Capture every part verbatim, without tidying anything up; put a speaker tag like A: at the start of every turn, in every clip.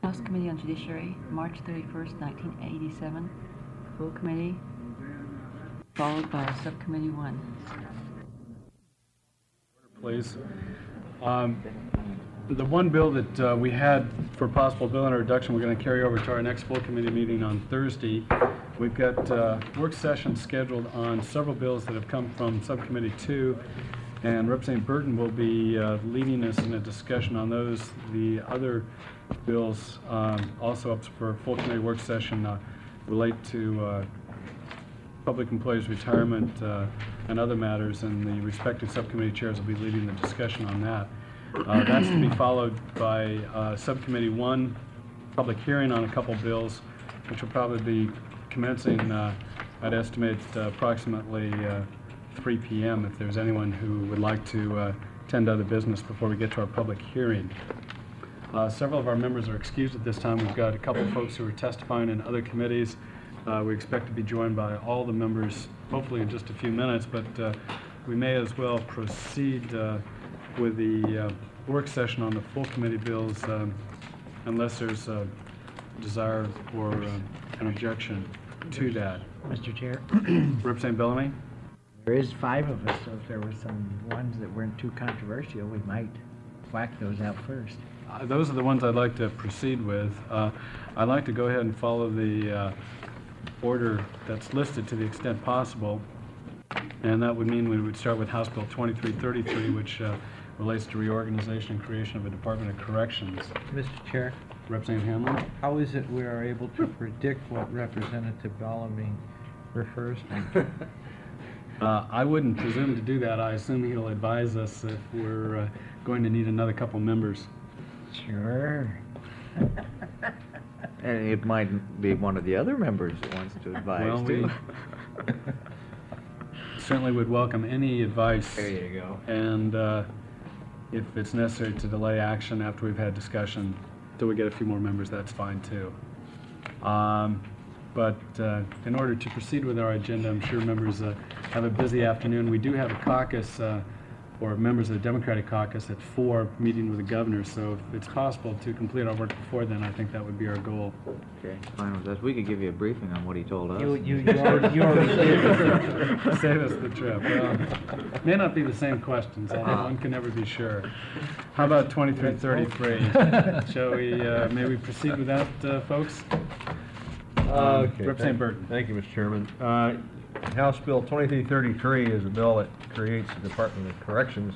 A: House Committee on Judiciary, March thirty-first, nineteen eighty-seven. Full committee, followed by Subcommittee one.
B: Please. Um, the one bill that uh, we had for possible bill introduction, we're going to carry over to our next full committee meeting on Thursday. We've got uh, work sessions scheduled on several bills that have come from Subcommittee two, and Representative Burton will be uh, leading us in a discussion on those. The other bills um, also up for full committee work session uh, relate to uh, public employees' retirement uh, and other matters, and the respective subcommittee chairs will be leading the discussion on that. Uh, that's to be followed by uh, Subcommittee one, public hearing on a couple bills, which will probably be commencing, uh, I'd estimate, uh, approximately uh, three p m if there's anyone who would like to uh, attend other business before we get to our public hearing. Uh, several of our members are excused at this time. We've got a couple of folks who are testifying in other committees. Uh, we expect to be joined by all the members, hopefully in just a few minutes, but uh, we may as well proceed uh, with the uh, work session on the full committee bills um, unless there's a desire or uh, an objection to that.
C: Mister Chair,
B: Representative Bellamy?
C: there is five of us, so if there were some ones that weren't too controversial, we might whack those out first.
B: Uh, those are the ones I'd like to proceed with. Uh, I'd like to go ahead and follow the uh, order that's listed to the extent possible, and that would mean we would start with House Bill twenty-three thirty-three, which uh, relates to reorganization and creation of a Department of Corrections.
D: Mister Chair,
B: Representative Hanlon?
D: how is it we are able to predict what Representative Bellamy refers to?
B: Uh, I wouldn't presume to do that. I assume he'll advise us if we're uh, going to need another couple members.
C: Sure.
E: And it might be one of the other members that wants to advise
B: Well, we
E: too.
B: certainly would welcome any advice.
E: There you go.
B: And uh, if it's necessary to delay action after we've had discussion till we get a few more members, that's fine too. Um, but uh, in order to proceed with our agenda, I'm sure members uh, have a busy afternoon. We do have a caucus, uh, or members of the Democratic caucus at four, meeting with the governor. So if it's possible to complete our work before then, I think that would be our goal.
E: Okay, fine with us. We could give you a briefing on what he told us.
C: You, you, you already, you already did.
B: Save us the trip. Well, may not be the same questions. I think one can never be sure. How about twenty-three thirty-three? Shall we, uh, may we proceed with that, uh, folks?
F: Uh, okay.
B: Representative
F: Thank-
B: Burton.
F: Thank you, Mister Chairman. Uh, House Bill twenty-three thirty-three is a bill that creates the Department of Corrections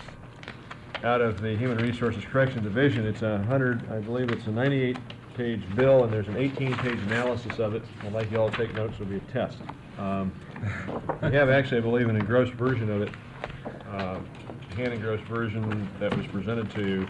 F: out of the Human Resources Correction Division. It's a hundred, I believe it's a ninety-eight page bill, and there's an eighteen page analysis of it. I'd like you all to take notes. It'll be a test. Um, we have actually, I believe, an engrossed version of it, uh, hand engrossed version that was presented to you.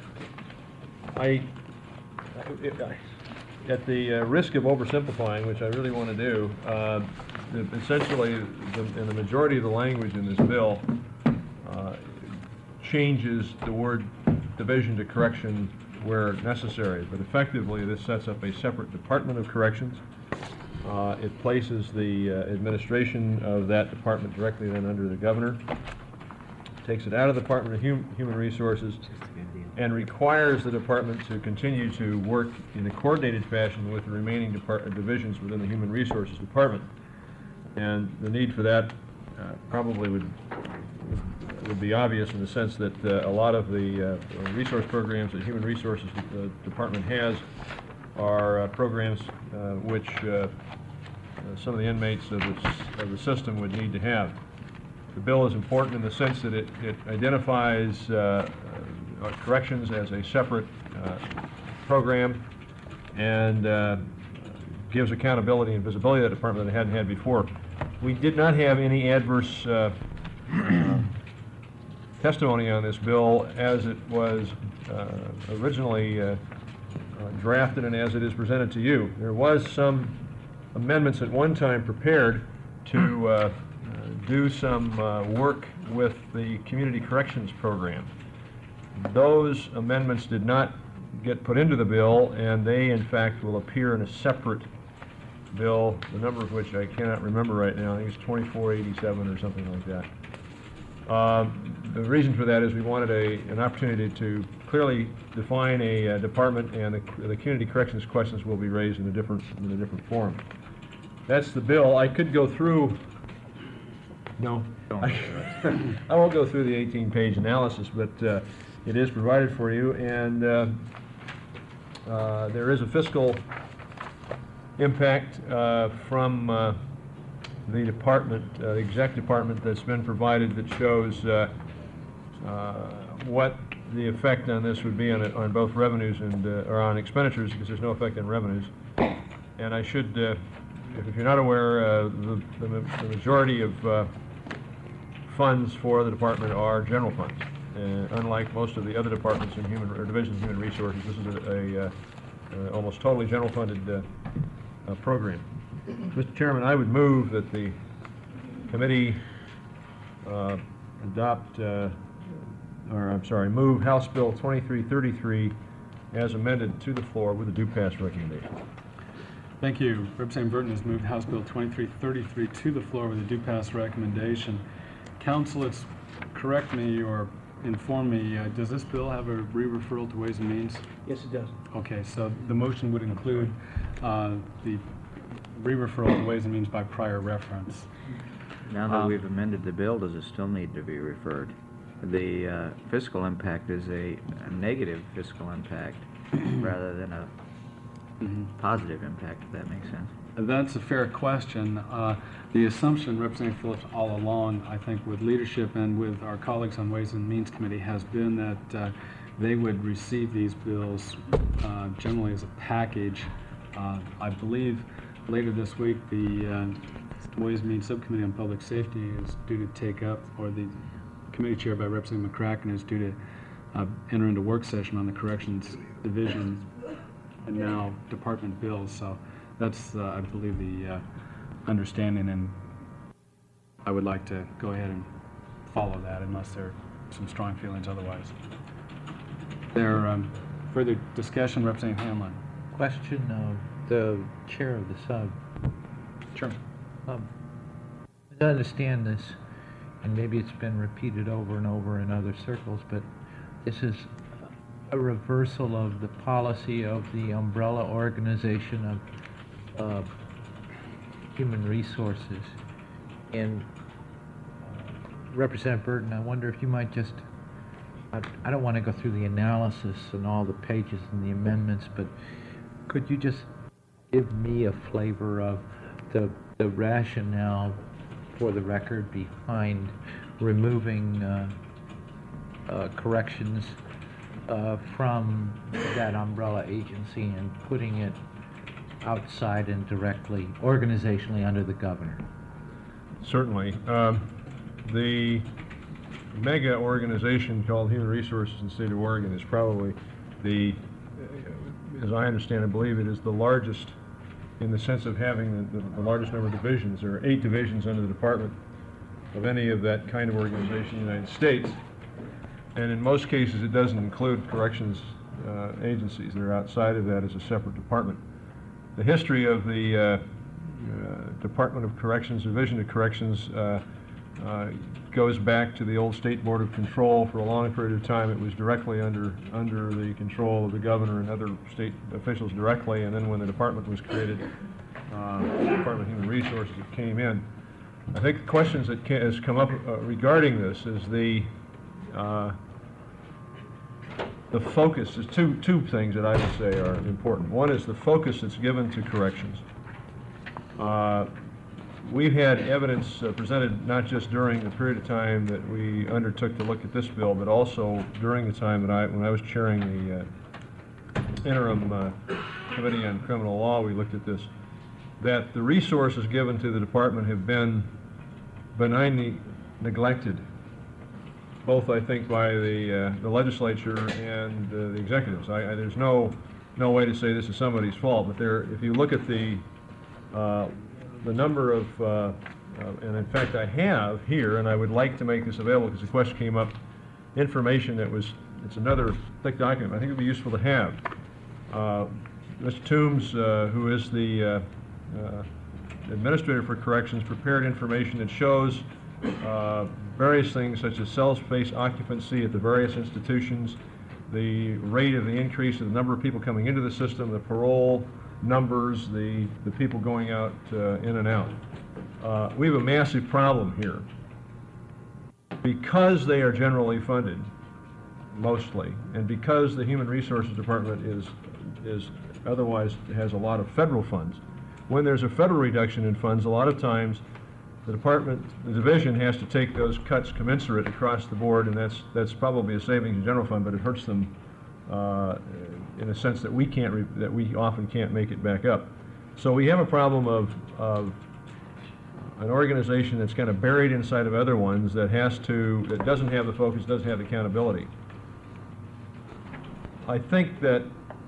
F: I, it, I At the uh, risk of oversimplifying, which I really want to do, uh, the, essentially, the, in the majority of the language in this bill uh, changes the word division to correction where necessary, but effectively this sets up a separate Department of Corrections. Uh, it places the uh, administration of that department directly then under the governor, takes it out of the Department of hum Human Resources, and requires the department to continue to work in a coordinated fashion with the remaining department divisions within the Human Resources Department. And the need for that uh, probably would would be obvious in the sense that uh, a lot of the uh, resource programs that Human Resources uh, Department has are uh, programs uh, which uh, uh, some of the inmates of the, of the system would need to have. The bill is important in the sense that it, it identifies uh, uh, corrections as a separate uh, program and uh, gives accountability and visibility to that department that it hadn't had before. We did not have any adverse uh, uh, testimony on this bill as it was uh, originally uh, uh, drafted and as it is presented to you. There was some amendments at one time prepared to uh, uh, do some uh, work with the Community Corrections Program. Those amendments did not get put into the bill, and they in fact will appear in a separate bill, the number of which I cannot remember right now. I think it's twenty-four eighty-seven or something like that. Um, the reason for that is we wanted a, an opportunity to clearly define a uh, department, and the, the community corrections questions will be raised in a different, in a different form. That's the bill. I could go through, no, I, I won't go through the eighteen page analysis, but uh, it is provided for you, and uh, uh, there is a fiscal impact uh, from uh, the department, uh, the exec department, that's been provided, that shows uh, uh, what the effect on this would be on, it, on both revenues and uh, or on expenditures, because there's no effect on revenues. And I should, uh, if you're not aware, uh, the, the, the majority of uh, funds for the department are general funds. Uh, unlike most of the other departments in human or divisions of human resources, this is a, a uh, uh, almost totally general funded uh, uh, program. Mister Chairman, I would move that the committee uh, adopt, uh, or I'm sorry, move House Bill twenty-three thirty-three as amended to the floor with a do pass recommendation.
B: Thank you. Representative Burton has moved House Bill twenty-three thirty-three to the floor with a do pass recommendation. Council, it's correct me or inform me, uh, does this bill have a re-referral to Ways and Means?
C: Yes, it does.
B: Okay, so the motion would include uh, the re-referral to Ways and Means by prior reference.
E: Now that
B: Um,
E: we've amended the bill, does it still need to be referred? The uh, fiscal impact is a, a negative fiscal impact rather than a
B: Mhm.
E: positive impact, if that makes sense.
B: That's a fair question. Uh, the assumption, Representative Phillips, all along, I think with leadership and with our colleagues on Ways and Means Committee, has been that uh, they would receive these bills uh, generally as a package. Uh, I believe later this week the uh, Ways and Means Subcommittee on Public Safety is due to take up, or the committee chair by Representative McCracken is due to uh, enter into work session on the Corrections Division and now department bills. So that's, uh, I believe, the uh, understanding, and I would like to go ahead and follow that unless there are some strong feelings otherwise. There um, further discussion, Representative Hanlon.
D: Question of the chair of the sub.
B: Sure.
D: Um, I understand this, and maybe it's been repeated over and over in other circles, but this is a reversal of the policy of the umbrella organization of uh, human resources. And uh, Representative Burton, I wonder if you might just, I, I don't want to go through the analysis and all the pages and the amendments, but could you just give me a flavor of the, the rationale for the record behind removing uh, uh, corrections uh, from that umbrella agency and putting it outside and directly, organizationally under the governor?
F: Certainly. Um, the mega organization called Human Resources in the state of Oregon is probably the, as I understand it, believe it is the largest in the sense of having the, the, the largest number of divisions. There are eight divisions under the department of any of that kind of organization in the United States. And in most cases, it doesn't include corrections uh, agencies that are outside of that as a separate department. The history of the uh, uh, Department of Corrections, Division of Corrections, uh, uh, goes back to the old State Board of Control. For a long period of time, it was directly under under the control of the governor and other state officials directly. And then when the department was created, uh, the Department of Human Resources, it came in. I think the questions that ca has come up uh, regarding this is the uh, the focus. There's two two things that I would say are important. One is the focus that's given to corrections. Uh, we've had evidence uh, presented not just during the period of time that we undertook to look at this bill, but also during the time that I, when I was chairing the uh, interim uh, committee on criminal law, we looked at this, that the resources given to the department have been benignly neglected, both I think by the uh, the legislature and uh, the executives. I, I, there's no no way to say this is somebody's fault, but there, if you look at the uh, the number of, uh, uh, and in fact I have here, and I would like to make this available because the question came up, information that was, it's another thick document, I think it would be useful to have. Uh, Mister Toombs, uh, who is the uh, uh, Administrator for Corrections, prepared information that shows uh, various things such as cell space occupancy at the various institutions, the rate of the increase of the number of people coming into the system, the parole numbers, the, the people going out uh, in and out. Uh, we have a massive problem here. Because they are generally funded, mostly, and because the Human Resources Department is, is otherwise has a lot of federal funds, when there's a federal reduction in funds, a lot of times the department, the division has to take those cuts commensurate across the board, and that's, that's probably a savings in general fund, but it hurts them uh, in a sense that we can't, re that we often can't make it back up. So we have a problem of, of an organization that's kind of buried inside of other ones that has to, that doesn't have the focus, doesn't have the accountability. I think that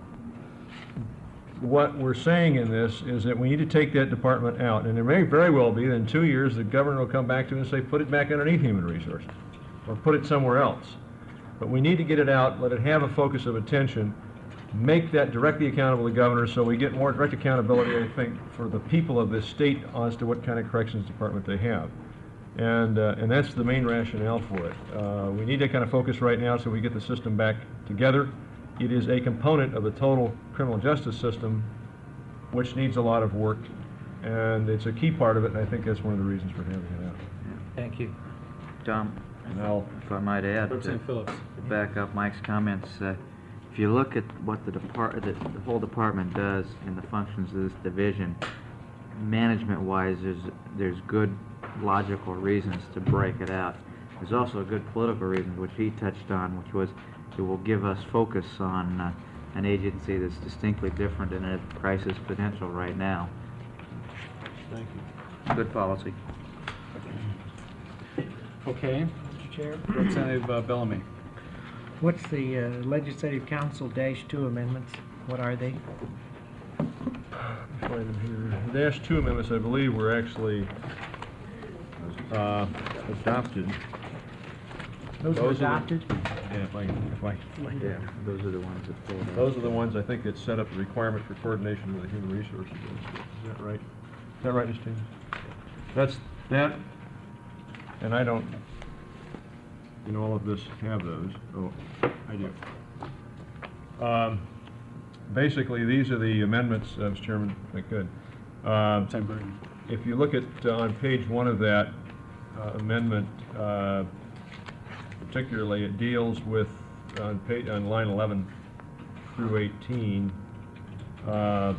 F: what we're saying in this is that we need to take that department out, and it may very well be that in two years the governor will come back to it and say, put it back underneath Human Resources, or put it somewhere else. But we need to get it out, let it have a focus of attention, make that directly accountable to the governor so we get more direct accountability, I think, for the people of this state as to what kind of corrections department they have. And, uh, and that's the main rationale for it. Uh, we need that kind of focus right now so we get the system back together. It is a component of the total criminal justice system which needs a lot of work, and it's a key part of it, and I think that's one of the reasons for having it out.
D: Thank you.
E: Tom,
F: And I'll,
E: if I might add, to
B: Representative Phillips.
E: to back up Mike's comments, uh, if you look at what the depart, the, the whole department does and the functions of this division, management-wise, there's, there's good logical reasons to break it out. There's also a good political reason, which he touched on, which was it will give us focus on uh, an agency that's distinctly different in its crisis potential right now.
F: thank you.
E: Good policy.
B: Okay.
C: Mister Chair,
B: Representative uh, Bellamy.
C: what's the uh, Legislative Council Dash Two amendments? What are they?
F: Find them here. The Dash two amendments, I believe, were actually uh, adopted.
C: Those were
F: Those are the-
C: adopted?
F: Yeah, if I, if I,
E: Yeah, those are the ones that pulled out.
F: those are the ones I think that set up the requirement for coordination with the Human Resources. Is that right? Is that right, Miz James? That's, that, and I don't, in all of this, have those. Oh, I do. Um, Basically, these are the amendments, uh, Mister Chairman, if I could. Uh,
B: Representative Burton.
F: If you look at, uh, on page one of that uh, amendment, uh, particularly, it deals with, on page, on line eleven through eighteen, uh,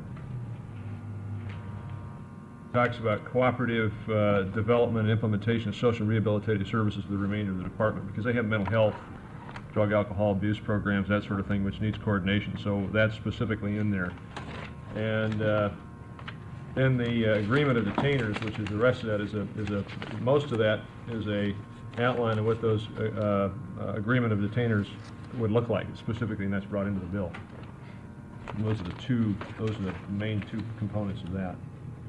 F: talks about cooperative uh, development and implementation of social rehabilitative services to the remainder of the department, because they have mental health, drug, alcohol abuse programs, that sort of thing, which needs coordination, so that's specifically in there. And uh, then the uh, agreement of detainers, which is the rest of that, is a, is a, most of that is a outline of what those uh, uh, agreement of detainers would look like, specifically, and that's brought into the bill. And those are the two, those are the main two components of that.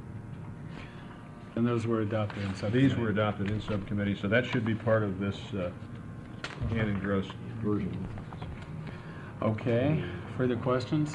B: And those were adopted in subcommittee.
F: These were adopted in subcommittee, so that should be part of this uh, Hannon Gross version.
B: Okay. Further questions?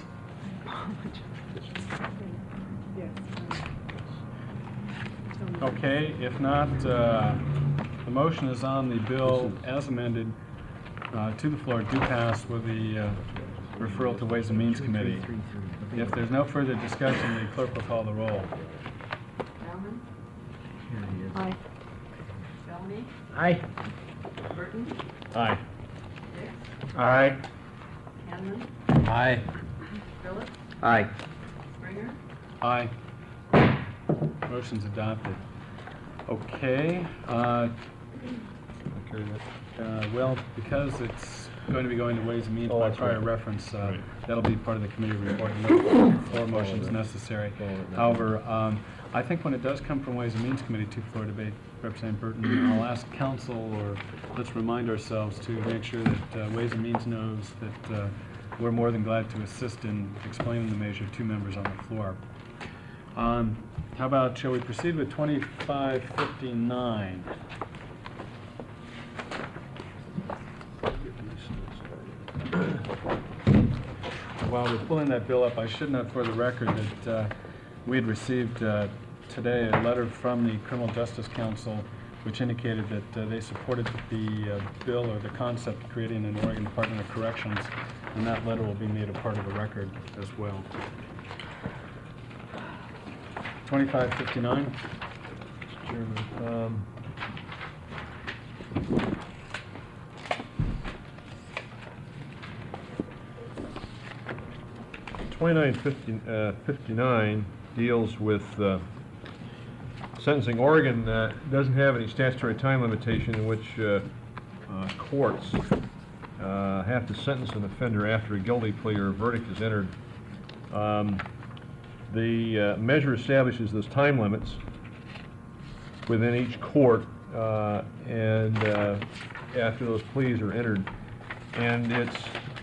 B: Okay, if not, uh, the motion is on the bill as amended uh, to the floor, do pass with the uh, referral to Ways and Means Committee. If there's no further discussion, the clerk will call the roll.
A: Bauman?
C: Here he is.
A: Aye. Bellamy?
C: Aye.
A: Burton?
F: Aye.
A: Hicks?
B: Aye.
A: Hanlon?
D: Aye.
A: Phillips?
E: Aye.
A: Springer?
B: Aye. Motion's adopted. Okay, uh,
F: Carry that.
B: uh, well, because it's going to be going to Ways and Means
F: Oh,
B: by
F: that's
B: prior
F: right.
B: reference, uh,
F: Right.
B: that'll be part of the committee report. No floor motions
F: that.
B: necessary.
F: Follow it now.
B: However, um, I think when it does come from Ways and Means Committee to floor debate, Representative Burton, I'll ask council, or let's remind ourselves to make sure that uh, Ways and Means knows that uh, we're more than glad to assist in explaining the measure to members on the floor. Um, how about, shall we proceed with twenty-five fifty-nine? While we're pulling that bill up, I should note for the record that uh, we had received uh, today a letter from the Criminal Justice Council which indicated that uh, they supported the uh, bill or the concept of creating an Oregon Department of Corrections, and that letter will be made a part of the record as well. twenty-five fifty-nine.
F: Mister Chairman, um, twenty-nine fifty, uh, fifty-nine deals with uh, sentencing. Oregon uh, doesn't have any statutory time limitation in which uh, uh, courts uh, have to sentence an offender after a guilty plea or a verdict is entered. Um, the uh, measure establishes those time limits within each court, uh, and uh, after those pleas are entered. And it's,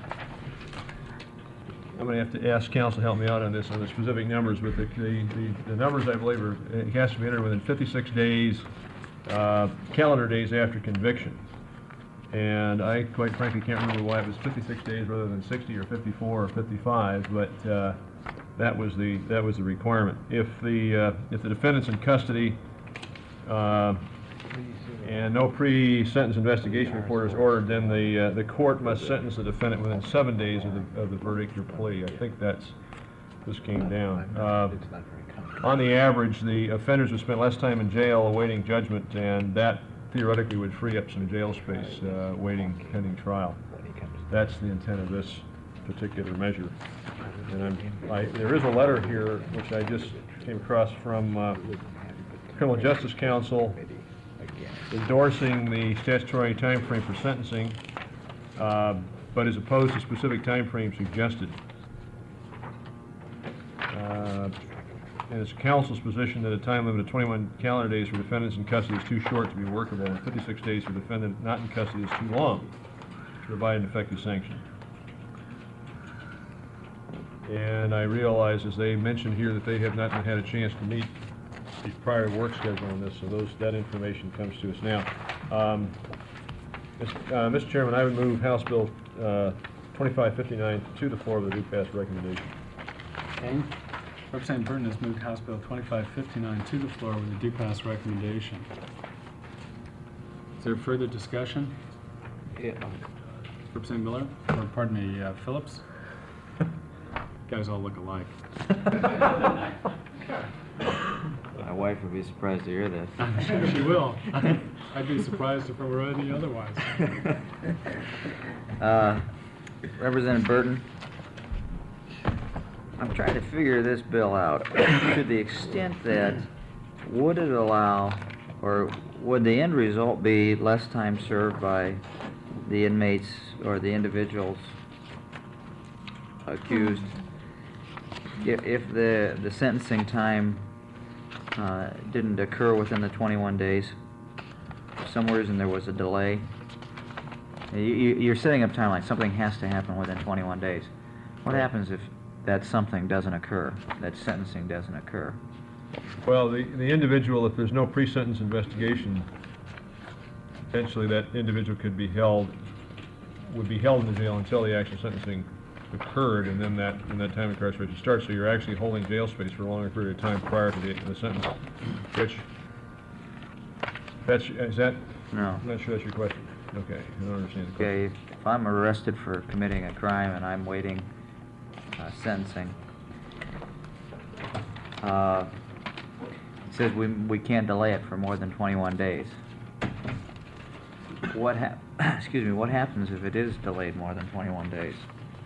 F: I'm going to have to ask counsel to help me out on this, on the specific numbers, but the, the, the, the numbers, I believe, are, it has to be entered within fifty-six days, uh, calendar days after conviction. And I, quite frankly, can't remember why it was fifty-six days rather than sixty or fifty-four or fifty-five, but uh, that was the, that was the requirement. If the, uh, if the defendant's in custody, uh, and no pre-sentence investigation report is ordered, then the uh, the court must sentence the defendant within seven days of the of the verdict or plea. I think that's this came down. Uh, on the average, the offenders would spend less time in jail awaiting judgment, and that theoretically would free up some jail space uh, waiting pending trial. That's the intent of this particular measure. And I'm, I, there is a letter here which I just came across from uh, Criminal Justice Council endorsing the statutory time frame for sentencing, uh, but as opposed to specific time frame suggested. Uh, and it's council's position that a time limit of twenty-one calendar days for defendants in custody is too short to be workable, and fifty-six days for defendant not in custody is too long to provide an effective sanction. And I realize, as they mentioned here, that they have not had a chance to meet the prior work schedule on this, so those, that information comes to us now. Um, uh, Mister Chairman, I would move House Bill uh, twenty-five fifty-nine to the floor with a do pass recommendation.
B: Okay. Representative Burton has moved House Bill twenty-five fifty-nine to the floor with a do pass recommendation. Is there further discussion?
E: Yeah.
B: Representative Miller, or pardon me, uh, Phillips? Guys all look alike.
E: My wife would be surprised to hear this.
B: I'm sure she will. I'd be surprised if it were any otherwise.
E: Uh, Representative Burton, I'm trying to figure this bill out to the extent that would it allow, or would the end result be less time served by the inmates or the individuals accused if, if the, the sentencing time uh, didn't occur within the twenty-one days? For some reason there was a delay. You, you, you're setting up timeline. Something has to happen within twenty-one days. What happens if that something doesn't occur, that sentencing doesn't occur?
F: Well, the, the individual, if there's no pre-sentence investigation, potentially that individual could be held, would be held in the jail until the actual sentencing occurred, and then that, and that time of incarceration starts. So you're actually holding jail space for a longer period of time prior to the, the sentence. Which, that's, is that?
E: No.
F: I'm not sure that's your question. Okay, I don't understand the question.
E: Okay, if, if I'm arrested for committing a crime and I'm waiting uh, sentencing, uh, it says we, we can't delay it for more than twenty-one days. What hap excuse me, what happens if it is delayed more than twenty-one days?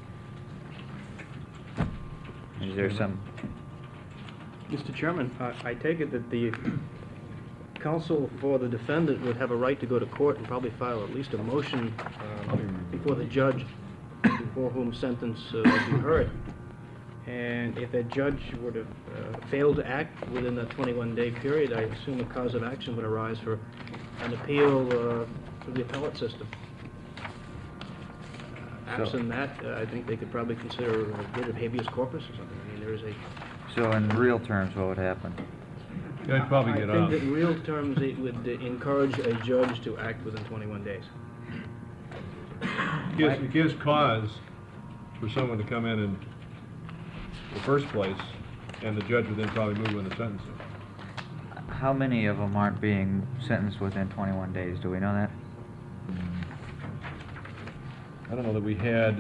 E: Is there some...
G: Mister Chairman, I, I take it that the counsel for the defendant would have a right to go to court and probably file at least a motion um, before the judge before whom sentence uh, would be heard. And if that judge were to uh, fail to act within that twenty-one day period, I assume a cause of action would arise for an appeal uh, through the appellate system. Absent that, uh, I think they could probably consider a writ of habeas corpus or something. I mean, there is a...
E: So in real terms, what would happen?
F: I'd probably get
G: I
F: off.
G: think that in real terms, it would uh, encourage a judge to act within twenty-one days.
F: It gives, it gives cause for someone to come in in the first place, and the judge would then probably move in the sentencing.
E: how many of them aren't being sentenced within twenty-one days? Do we know that?
F: I don't know that we had,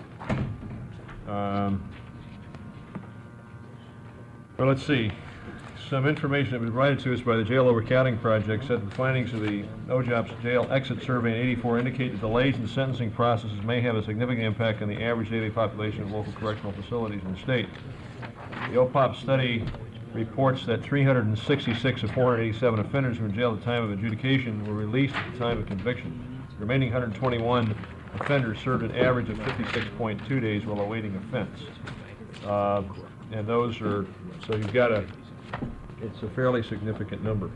F: um, well, let's see. Some information that was provided to us by the Jail Overcounting Project said the findings of the O J O P's jail exit survey in eighty-four indicate that delays in sentencing processes may have a significant impact on the average daily population of local correctional facilities in the state. The O P O P study reports that three hundred sixty-six of four hundred eighty-seven offenders who were in jail at the time of adjudication were released at the time of conviction. The remaining one hundred twenty-one offenders served an average of fifty-six point two days while awaiting offense. Uh, and those are, so you've got a, it's a fairly significant number.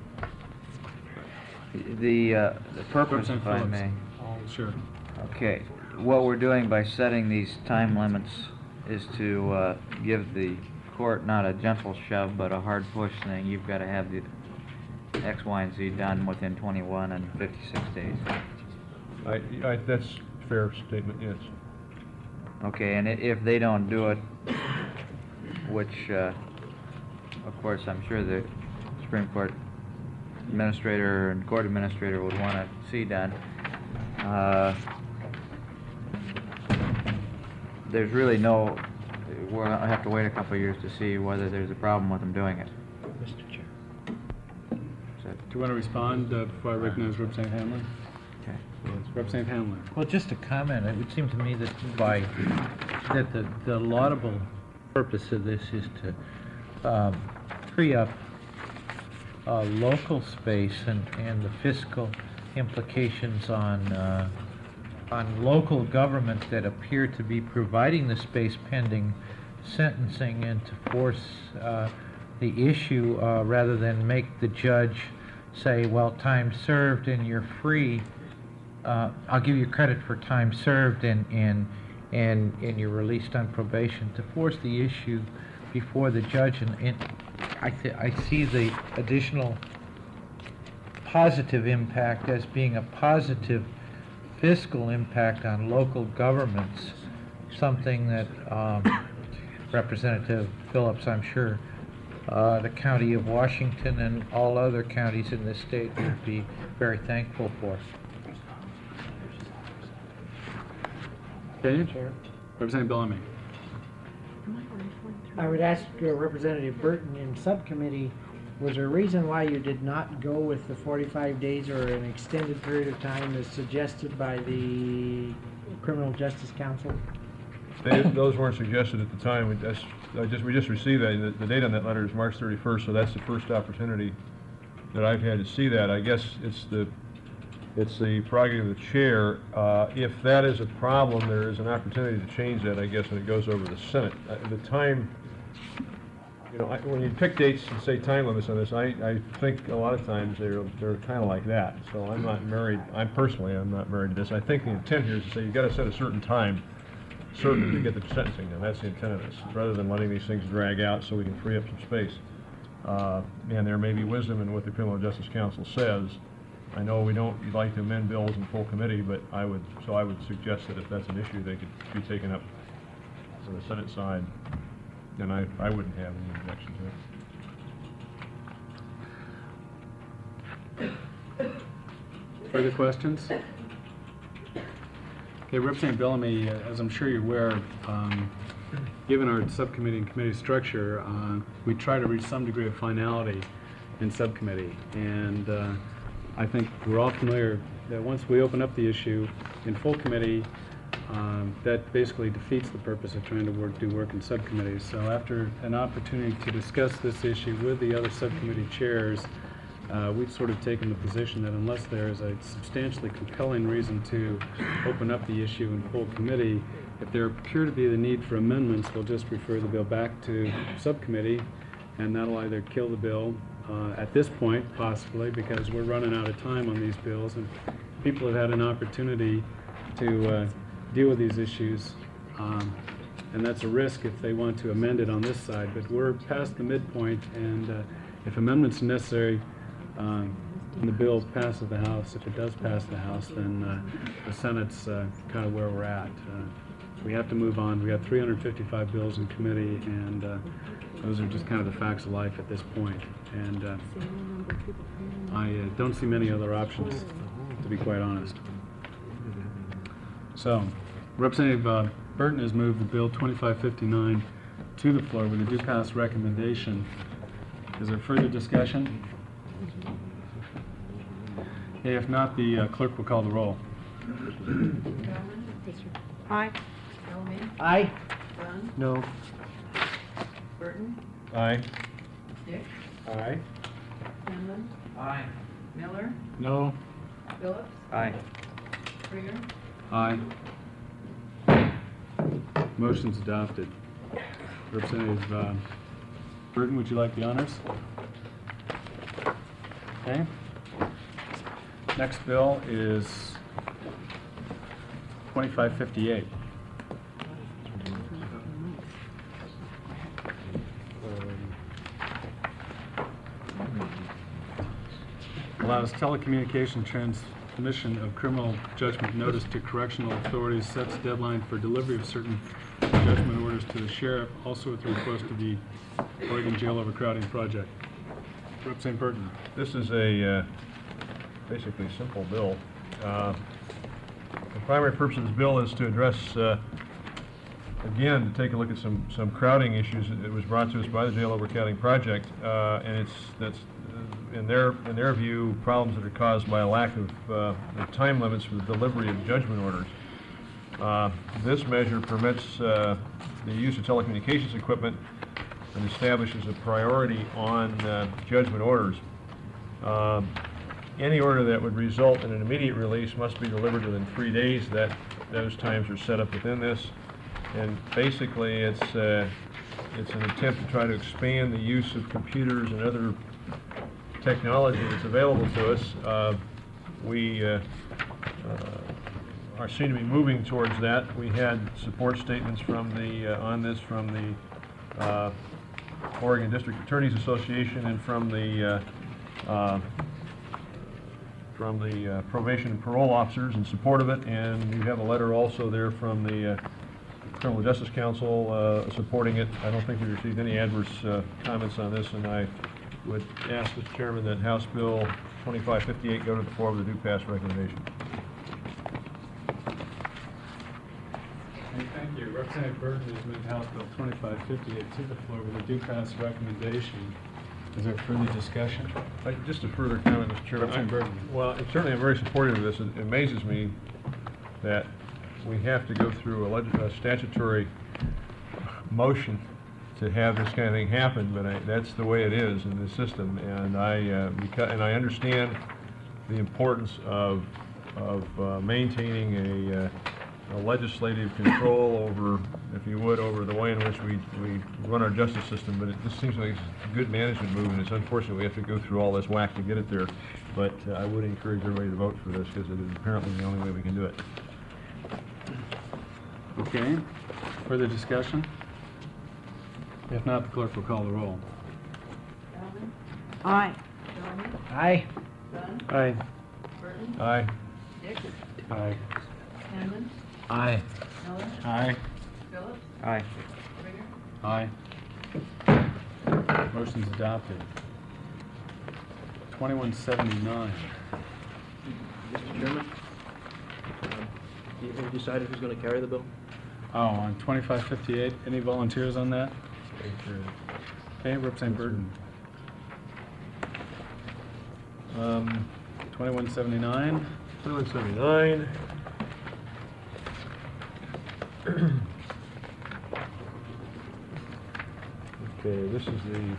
E: The, uh, the purpose,
B: Representative
E: if I
B: Phillips.
E: may.
B: Sure.
E: Okay, what we're doing by setting these time limits is to uh, give the court not a gentle shove, but a hard push saying you've got to have the X, Y, and Z done within twenty-one and fifty-six days.
F: I, I, that's a fair statement, yes.
E: Okay, and i- if they don't do it, which, uh, of course, I'm sure the Supreme Court administrator and court administrator would want to see done, uh, there's really no, we'll have to wait a couple of years to see whether there's a problem with them doing it.
C: Mister Chair.
E: So,
B: Do you want to respond uh, before I recognize Representative Handler?
E: okay.
B: Representative Handler.
D: Well, just a comment. It would seem to me that by, that the, the laudable purpose of this is to um, free up uh, local space and, and the fiscal implications on, uh, on local government that appear to be providing the space pending sentencing, and to force uh, the issue uh, rather than make the judge say, well, time served and you're free. Uh, I'll give you credit for time served and, and, and, and you're released on probation, to force the issue before the judge. And, and I, th I see the additional positive impact as being a positive fiscal impact on local governments, something that um, Representative Phillips, I'm sure, uh, the County of Washington and all other counties in this state would be very thankful for.
B: Okay. Representative Bellamy.
C: I would ask uh, Representative Burton in subcommittee, was there a reason why you did not go with the forty-five days or an extended period of time as suggested by the Criminal Justice Council?
F: They, those weren't suggested at the time. We just, I just, we just received that. The, the date on that letter is March thirty-first, so that's the first opportunity that I've had to see that. I guess it's the, it's the prerogative of the chair. Uh, if that is a problem, there is an opportunity to change that, I guess, when it goes over to the Senate. Uh, the time, you know, I, when you pick dates and say time limits on this, I, I think a lot of times they're, they're kind of like that. So I'm not married, I personally, I'm not married to this. I think the intent here is to say you've got to set a certain time certain to get the sentencing done. That's the intent of this, rather than letting these things drag out so we can free up some space. Uh, and there may be wisdom in what the Criminal Justice Council says. I know we don't you'd like to amend bills in full committee, but I would, so I would suggest that if that's an issue, they could be taken up on the Senate side. Then I, I wouldn't have any objection to it.
B: Further questions? Okay, Representative Bellamy, uh, as I'm sure you're aware, um, given our subcommittee and committee structure, uh, we try to reach some degree of finality in subcommittee. And uh, I think we're all familiar that once we open up the issue in full committee, um, that basically defeats the purpose of trying to work, do work in subcommittees. So after an opportunity to discuss this issue with the other subcommittee chairs, Uh, we've sort of taken the position that unless there is a substantially compelling reason to open up the issue in full committee, if there appear to be the need for amendments, we'll just refer the bill back to subcommittee, and that'll either kill the bill uh, at this point, possibly, because we're running out of time on these bills, and people have had an opportunity to uh, deal with these issues, um, and that's a risk if they want to amend it on this side. But we're past the midpoint, and uh, if amendments are necessary, Um, and the bill passes the House, if it does pass the House, then uh, the Senate's uh, kind of where we're at. Uh, we have to move on. We have three hundred fifty-five bills in committee, and uh, those are just kind of the facts of life at this point. And uh, I uh, don't see many other options, to be quite honest. So, Representative uh, Burton has moved the Bill twenty-five fifty-nine to the floor with a due pass recommendation. Is there further discussion? Okay, if not, the uh, clerk will call the roll.
A: Aye.
C: Aye.
A: Dunn.
F: No.
A: Burton.
F: Aye.
A: Dick.
B: Aye.
A: Hanlon.
E: Aye.
A: Miller.
B: No.
A: Phillips.
E: Aye.
A: Springer.
B: Aye. Motion's adopted. Representative uh, Burton, would you like the honors? Okay. Next bill is twenty-five fifty-eight. Allows telecommunication transmission of criminal judgment notice to correctional authorities, sets deadline for delivery of certain judgment orders to the sheriff, also at the request of the Oregon Jail Overcrowding Project. Representative Burton.
F: This is a uh, basically simple bill. Uh, The primary purpose of this bill is to address, uh, again, to take a look at some, some crowding issues. It was brought to us by the Jail Overcrowding Project, uh, and it's, that's, uh, in their, in their view, problems that are caused by a lack of, uh, of time limits for the delivery of judgment orders. Uh, This measure permits uh, the use of telecommunications equipment and establishes a priority on uh, judgment orders. Um, Any order that would result in an immediate release must be delivered within three days. That, those times are set up within this. And basically, it's, uh, it's an attempt to try to expand the use of computers and other technology that's available to us. Uh, we uh, uh, are seem to be moving towards that. We had support statements from the, uh, on this from the uh, Oregon District Attorneys Association and from the uh, uh, from the uh, probation and parole officers in support of it, and you have a letter also there from the uh, Criminal Justice Council uh, supporting it. I don't think we received any adverse uh, comments on this, and I would ask, Mister Chairman, that House Bill twenty-five fifty-eight go to the floor with a due pass recommendation.
B: Okay, thank you. Representative Burton has moved House Bill twenty-five fifty-eight to the floor with a due pass recommendation. Is there further discussion?
F: Uh, Just a further comment, Mister Chairman.
B: Representative Burton.
F: I- Well, it certainly, I'm very supportive of this. It amazes me that we have to go through a leg- a statutory motion to have this kind of thing happen, but I, that's the way it is in the system. And I, uh, because, and I understand the importance of, of uh, maintaining a, uh, a legislative control over, if you would, over the way in which we, we run our justice system, but it just seems like it's a good management move, and it's unfortunate we have to go through all this whack to get it there. But uh, I would encourage everybody to vote for this, because it is apparently the only way we can do it.
B: Okay, further discussion? If not, the clerk will call the roll.
A: Bowman.
H: Aye.
A: Bowman.
C: Aye.
A: Dunn.
B: Aye.
A: Burton.
F: Aye.
A: Dick.
B: Aye.
A: Hanlon.
D: Aye.
A: Miller.
B: Aye.
A: Phillips.
E: Aye.
A: Springer.
B: Aye. Motion's adopted. twenty-one seventy-nine.
G: Mister Chairman, um, do you have decided who's going to carry the bill?
B: Oh, on twenty-five fifty-eight, any volunteers on that? Okay, Representative Burton.
F: Um,
B: twenty-one seventy-nine.
F: twenty-one seventy-nine. Okay, this is the,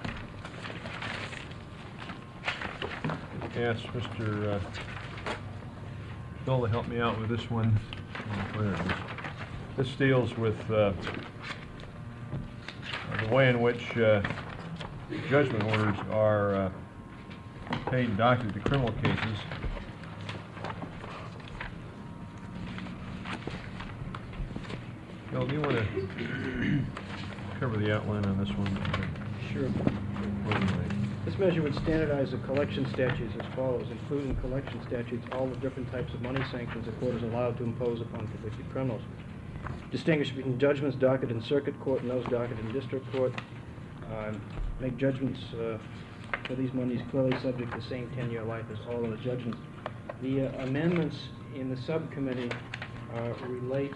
F: ask Mister uh, Bill to help me out with this one. Where it is. This deals with uh, the way in which uh, judgment orders are uh, paid and docketed to criminal cases. Bill, do you want to cover the outline on this one?
G: Sure. This measure would standardize the collection statutes as follows, including collection statutes, all the different types of money sanctions the court is allowed to impose upon convicted criminals. Distinguish between judgments docketed in circuit court and those docketed in district court. uh, make judgments uh, for these monies clearly subject to the same ten-year life as all other judgments. The uh, amendments in the subcommittee uh, relate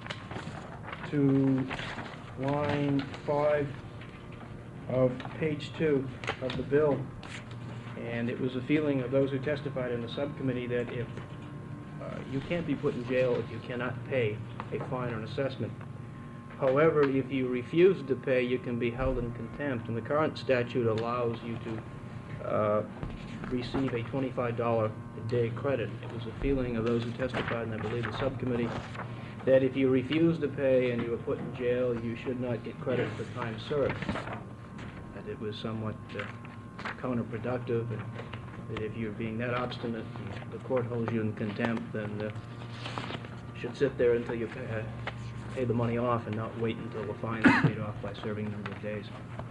G: to line five of page two of the bill. And it was a feeling of those who testified in the subcommittee that if uh, you can't be put in jail if you cannot pay a fine or an assessment. However, if you refuse to pay, you can be held in contempt, and the current statute allows you to uh, receive a twenty-five dollar a day credit. It was a feeling of those who testified, and I believe the subcommittee, that if you refuse to pay and you are put in jail, you should not get credit for time served. That it was somewhat uh, counterproductive, and that if you're being that obstinate and the court holds you in contempt, then uh, you should sit there until you pay, uh, pay the money off and not wait until the fine is paid off by serving a number of days.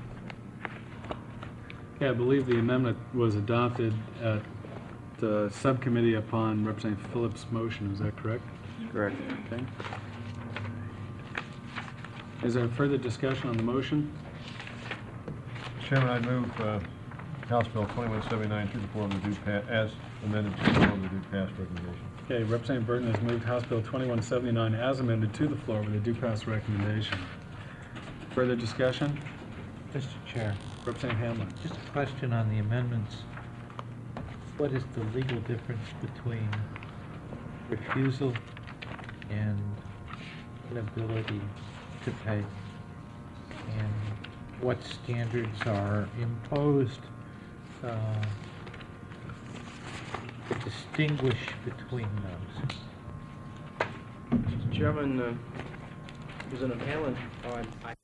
B: Okay, I believe the amendment was adopted at the subcommittee upon Representative Phillips' motion. Is that correct?
E: Correct.
B: Okay. Is there further discussion on the motion?
F: Chairman, I move uh, House Bill twenty-one seventy-nine to the floor with a due pass, as amended to the floor with a due pass recommendation.
B: Okay, Representative Burton has moved House Bill twenty-one seventy-nine as amended to the floor with a due pass recommendation. Further discussion?
D: Mister Chair,
B: Representative Hamlin.
D: just a question on the amendments. What is the legal difference between refusal and inability to pay? And what standards are imposed uh, to distinguish between those?
G: Mister Chairman, uh, Representative Hamlin, uh, I